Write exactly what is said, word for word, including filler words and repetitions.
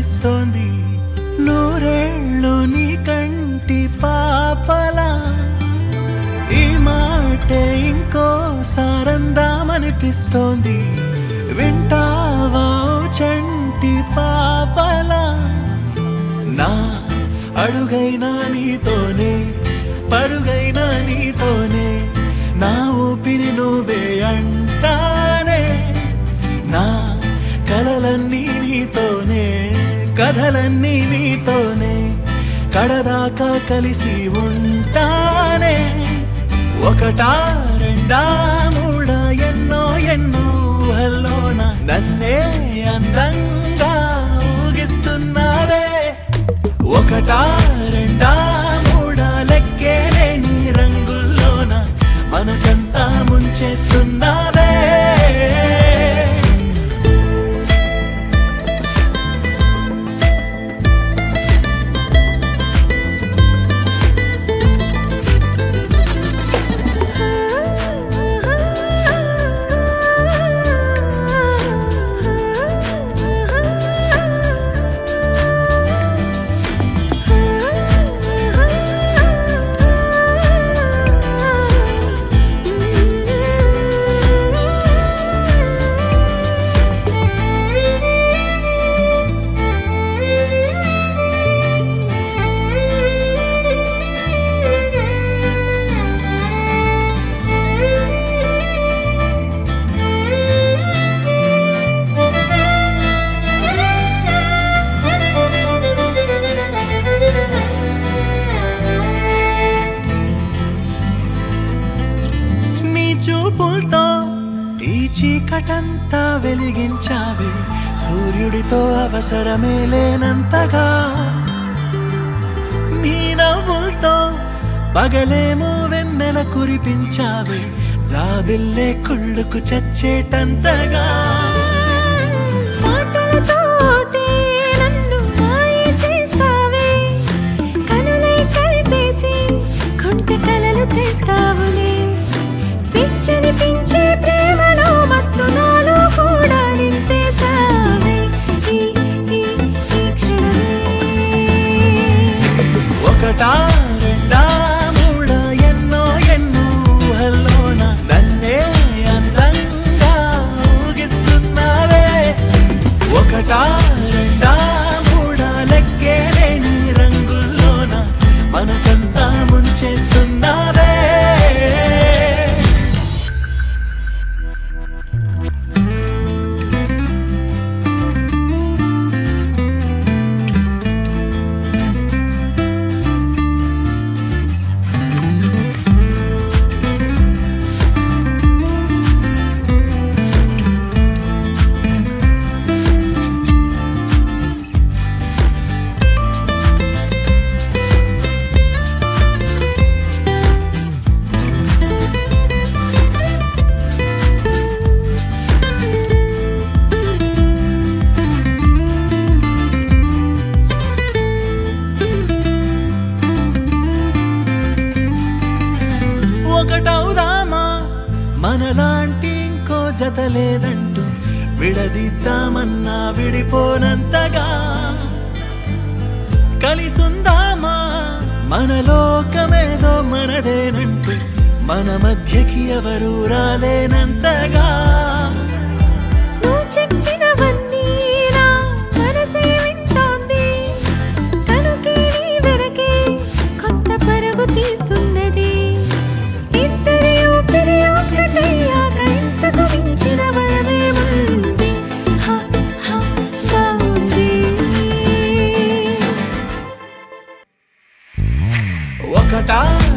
అనిపిస్తోంది నూరేళ్ళు నీ కంటి పాపలా ఈ మాటే ఇంకోసారందామనిపిస్తోంది వింటావా చంటి పాపలా నా అడుగైనా నీతోనే పరుగైనా నీతోనే నా ఊపిరి నువ్వే అంటానే నా కలలన్నీ నీతోనే కథలన్నీ నీతోనే కడదాకా కలిసి ఉంటానే ఒకటా రెండా మూడా ఎన్నో ఎన్నో ఊహల్లోన నన్నే అందంగా ఊగిస్తున్నావే ఒకటా రెండా మూడా లెక్కే లేని రంగుల్లోన మనసంతా ముంచేస్తున్నావే చూపులతో ఈ చీకటంతా వెలిగించావే సూర్యుడితో అవసరమే లేనంతగా నీ నవ్వులతో పగలేమో వెన్నెల కురిపించావే జాబిల్లే కుళ్ళుకు చచ్చేటంతగా పిచ్చనిపించే ప్రేమలో మత్తు నాలో కూడా నింపేశావే ఈ ఈ ఈ క్షణమే ఒకటా రెండా మూడా ఎన్నో ఎన్నో ఊహల్లోన నన్నే అందంగా ఊగిస్తున్నావే ఒకటా రెండా మూడా లెక్కే లేని రంగుల్లోన మనసంతా ముంచేస్తున్నావే ఒకటవుదామా మనలాంటి ఇంకో జత లేదంటూ విడదీద్దామన్నా విడిపోనంతగా కలిసుందామా మన లోకమేదో మనదేనంటూ మన మధ్యకి ఎవరూ రాలేనంతగా నువ్వు చెప్పినవన్నీ నా మనసే వింటోంది తనుకే నీ వెనకే కొత్త పరుగు తీస్తున్నది ఒకటా